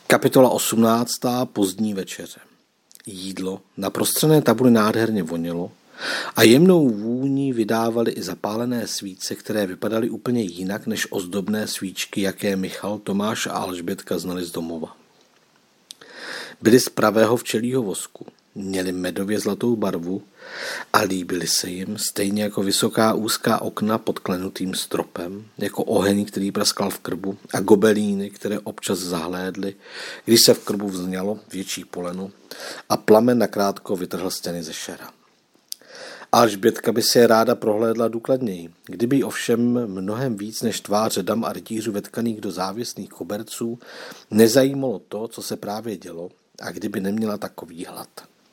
Kapitola 18. Pozdní večeře. Jídlo na prostřené tabuli nádherně vonělo a jemnou vůni vydávaly i zapálené svíce, které vypadaly úplně jinak než ozdobné svíčky, jaké Michal, Tomáš a Alžbětka znali z domova. Byly z pravého včelího vosku, měly medově zlatou barvu a líbily se jim stejně jako vysoká úzká okna pod klenutým stropem, jako oheň, který praskal v krbu a gobelíny, které občas zahlédly, když se v krbu vznělo větší poleno a plamen nakrátko vytrhl stěny ze šera. Alžbětka by si je ráda prohlédla důkladněji, kdyby ovšem mnohem víc než tváře dam a rytířů vetkaných do závěsných koberců nezajímalo to, co se právě dělo, a kdyby neměla takový hlad.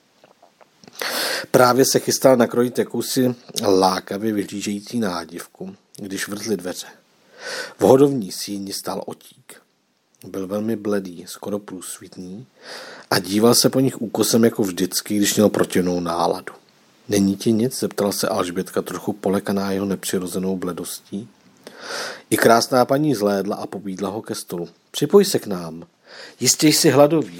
Právě se chystala nakrojit jakousi lákavě vyhlížející nádivku, když vrzly dveře. V hodovní síni stál Otík. Byl velmi bledý, skoro průsvitný a díval se po nich úkosem jako vždycky, když měl protivnou náladu. Není ti nic? Zeptala se Alžbětka trochu polekaná jeho nepřirozenou bledostí. I krásná paní zhlédla a pobídla ho ke stolu. Připoj se k nám. Jistě jsi hladový.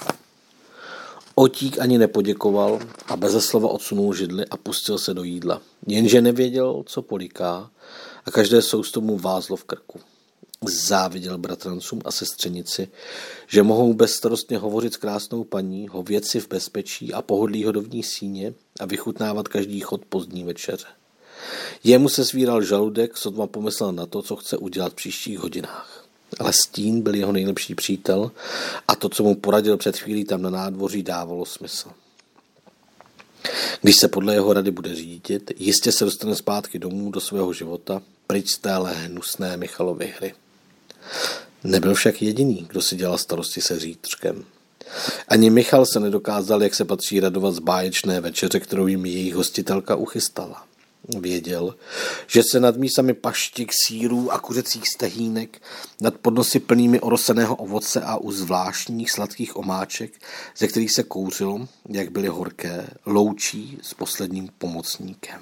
Otík ani nepoděkoval a beze slova odsunul židli a pustil se do jídla. Jenže nevěděl, co poliká a každé sousto mu vázlo v krku. Záviděl bratrancům a sestřenici, že mohou bezstarostně hovořit s krásnou paní, hovět si v bezpečí a pohodlí hodovní síně a vychutnávat každý chod pozdní večeře. Jemu se svíral žaludek, sotva pomyslel na to, co chce udělat v příštích hodinách. Ale stín byl jeho nejlepší přítel a to, co mu poradil před chvílí tam na nádvoří, dávalo smysl. Když se podle jeho rady bude řídit, jistě se dostane zpátky domů do svého života, pryč z téhle hnusné Michalovy hry. Nebyl však jediný, kdo si dělal starosti se zítřkem. Ani Michal se nedokázal, jak se patří, radovat z báječné večeře, kterou jim jejich hostitelka uchystala. Věděl, že se nad mísami paštik, sýrů a kuřecích stehínek, nad podnosy plnými oroseného ovoce a u zvláštních sladkých omáček, ze kterých se kouřilo, jak byly horké, loučí s posledním pomocníkem.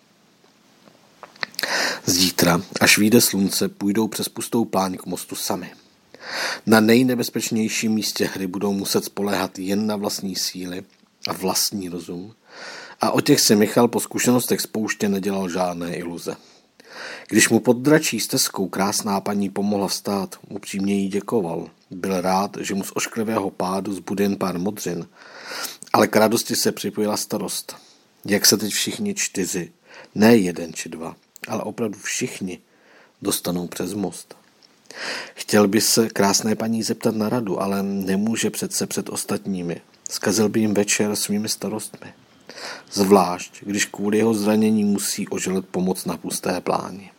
Zítra, až vyjde slunce, půjdou přes pustou pláň k mostu sami. Na nejnebezpečnějším místě hry budou muset spoléhat jen na vlastní síly a vlastní rozum, a o těch si Michal po zkušenostech z pouště nedělal žádné iluze. Když mu pod dračí stezkou krásná paní pomohla vstát, upřímně jí děkoval. Byl rád, že mu z ošklivého pádu zbude jen pár modřin, ale k radosti se připojila starost. Jak se teď všichni 4, ne 1 či 2, ale opravdu všichni dostanou přes most. Chtěl by se krásné paní zeptat na radu, ale nemůže přece před ostatními. Zkazil by jim večer svými starostmi. Zvlášť, když kvůli jeho zranění musí oželet pomoc na pusté pláni.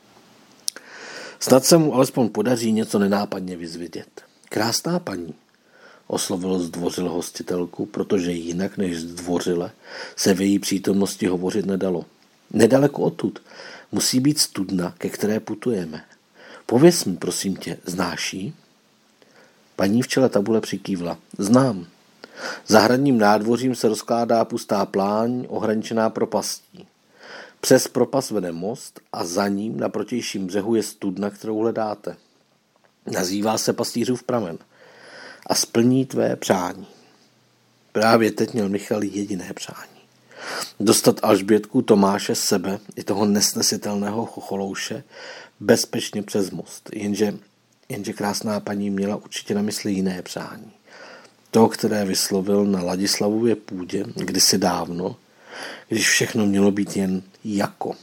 Snad se mu alespoň podaří něco nenápadně vyzvědět. Krásná paní, oslovil zdvořile hostitelku, protože jinak než zdvořile se v její přítomnosti hovořit nedalo. Nedaleko odtud musí být studna, ke které putujeme. Pověz mi, prosím tě, znáš jí? Paní v čele tabule přikývla. Znám. Za hradním nádvořím se rozkládá pustá pláň, ohraničená propastí. Přes propast vede most a za ním na protějším břehu je studna, kterou hledáte. Nazývá se Pastýřův pramen a splní tvé přání. Právě teď měl Michal jediné přání. Dostat Alžbětku, Tomáše, sebe i toho nesnesitelného chocholouše bezpečně přes most. Jenže krásná paní měla určitě na mysli jiné přání. To, které vyslovil na Ladislavově půdě kdysi dávno, když všechno mělo být jen jako.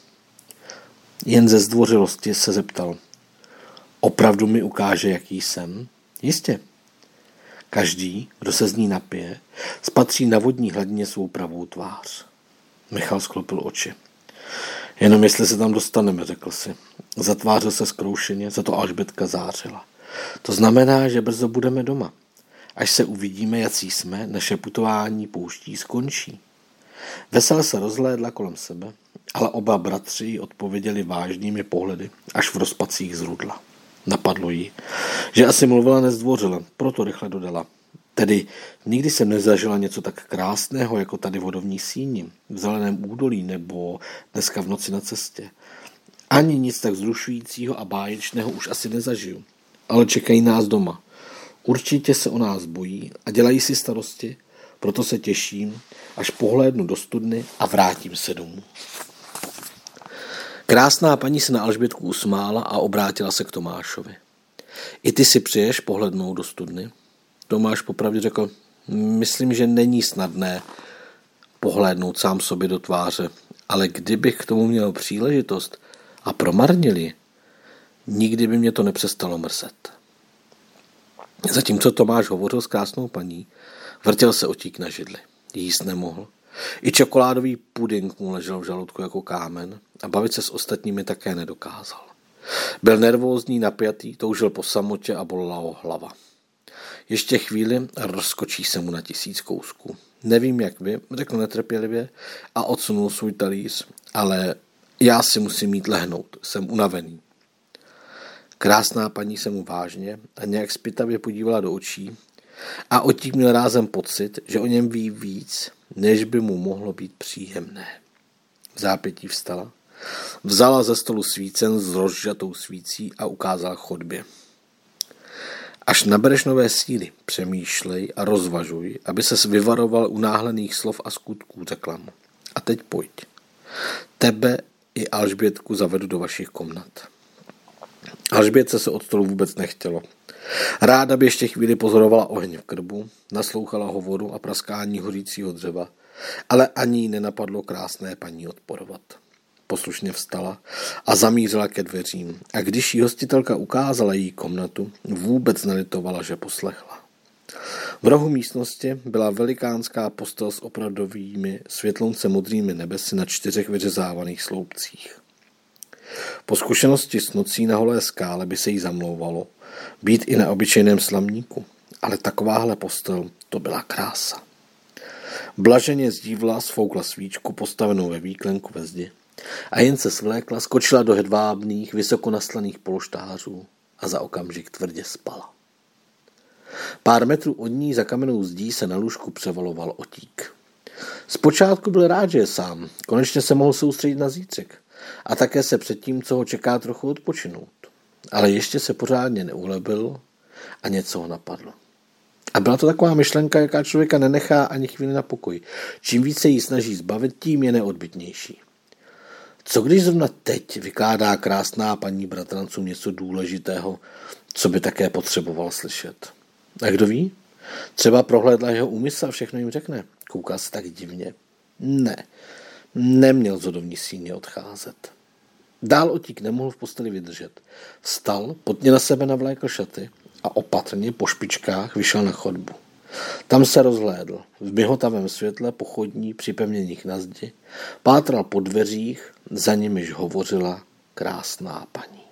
Jen ze zdvořilosti se zeptal. Opravdu mi ukáže, jaký jsem? Jistě. Každý, kdo se z ní napije, spatří na vodní hladině svou pravou tvář. Michal sklopil oči. Jenom jestli se tam dostaneme, řekl si. Zatvářil se zkroušeně, za to Alžbětka zářila. To znamená, že brzo budeme doma. Až se uvidíme, jací jsme, naše putování pouští skončí. Vesele se rozhlédla kolem sebe, ale oba bratři jí odpověděli vážnými pohledy, až v rozpacích zrudla. Napadlo jí, že asi mluvila nezdvořile, proto rychle dodala. Tedy nikdy jsem nezažila něco tak krásného, jako tady vodovní síni, v zeleném údolí nebo dneska v noci na cestě. Ani nic tak vzrušujícího a báječného už asi nezažiju. Ale čekají nás doma. Určitě se o nás bojí a dělají si starosti, proto se těším, až pohlédnu do studny a vrátím se domů. Krásná paní se na Alžbětku usmála a obrátila se k Tomášovi. I ty si přeješ pohlednout do studny? Tomáš popravdě řekl, myslím, že není snadné pohlédnout sám sobě do tváře, ale kdybych k tomu měl příležitost a promarnil ji, nikdy by mě to nepřestalo mrzet. Zatímco Tomáš hovořil s krásnou paní, vrtěl se otík na židli. Jíst nemohl. I čokoládový puding mu ležel v žaludku jako kámen a bavit se s ostatními také nedokázal. Byl nervózní, napjatý, toužil po samotě a bolela ho hlava. Ještě chvíli a rozkočí se mu na 1000 kousků. Nevím, jak vy, řekl netrpělivě a odsunul svůj talíř, ale já si musím jít lehnout, jsem unavený. Krásná paní se mu vážně a nějak zpytavě podívala do očí a otík měl rázem pocit, že o něm ví víc, než by mu mohlo být příjemné. V zápětí vstala, vzala ze stolu svícen s rozžatou svící a ukázala k chodbě. Až nabereš nové síly, přemýšlej a rozvažuj, aby ses vyvaroval unáhlených slov a skutků, řekla mu. A teď pojď. Tebe i Alžbětku zavedu do vašich komnat. Alžbětce se od stolu vůbec nechtělo. Ráda by ještě chvíli pozorovala oheň v krbu, naslouchala hovoru a praskání hořícího dřeva, ale ani jí nenapadlo krásné paní odporovat. Poslušně vstala a zamířila ke dveřím. A když jí hostitelka ukázala její komnatu, vůbec nelitovala, že poslechla. V rohu místnosti byla velikánská postel s opravdovými světlonce modrými nebesy na 4 vyřezávaných sloupcích. Po zkušenosti s nocí na holé skále by se jí zamlouvalo být i na obyčejném slamníku, ale takováhle postel, to byla krása. Blaženě zdívla, sfoukla svíčku postavenou ve výklenku ve zdi a jen se svlékla, skočila do hedvábných, vysoko naslaných polštářů a za okamžik tvrdě spala. Pár metrů od ní za kamennou zdí se na lůžku převaloval otík. Zpočátku byl rád, že je sám, konečně se mohl soustředit na zítřek a také se před tím, co ho čeká, trochu odpočinout. Ale ještě se pořádně neulebil a něco ho napadlo. A byla to taková myšlenka, jaká člověka nenechá ani chvíli na pokoj. Čím více jí snaží zbavit, tím je neodbytnější. Co když zrovna teď vykládá krásná paní bratrancům něco důležitého, co by také potřeboval slyšet? A kdo ví? Třeba prohlédla jeho úmysl a všechno jim řekne. Kouká se tak divně. Ne, neměl zhodovní síně odcházet. Dál otík nemohl v posteli vydržet. Vstal, potně na sebe navlékl šaty a opatrně po špičkách vyšel na chodbu. Tam se rozhlédl. V mihotavém světle pochodní připevněných na zdi pátral po dveřích, za nimiž hovořila krásná paní.